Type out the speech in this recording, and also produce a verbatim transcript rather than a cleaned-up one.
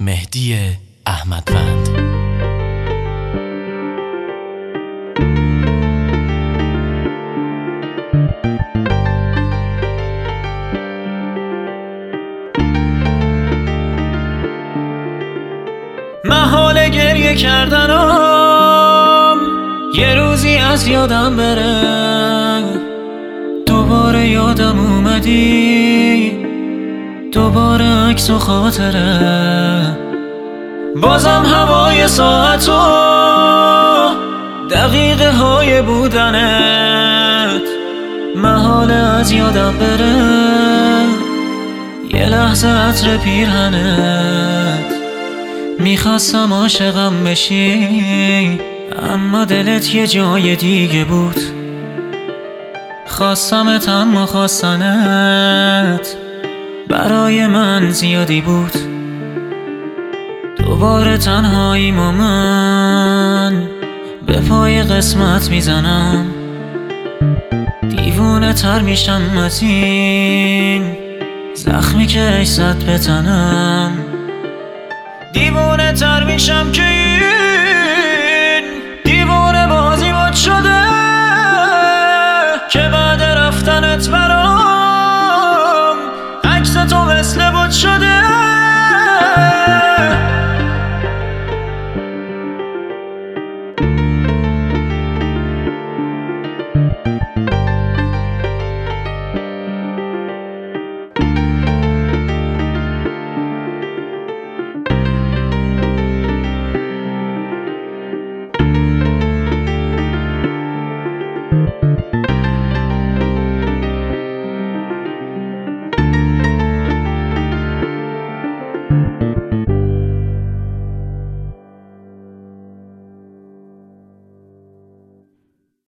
مهدی احمدوند. محال گریه کردنم یه روزی از یادم بره، دوباره یادم اومدی، دوباره عکس و خاطره، بازم هوای ساعت و دقیقه های بودنت محال از یادم بره، یه لحظه عطر پیرهنت. میخواستم عاشقم بشی اما دلت یه جای دیگه بود، خواستمت اما خواستنت برای من زیادی بود. دوباره تنهاییم و من به پای قسمت میزنم، دیوونه تر میشم از این زخمی که زد به تنم، دیوونه تر میشم که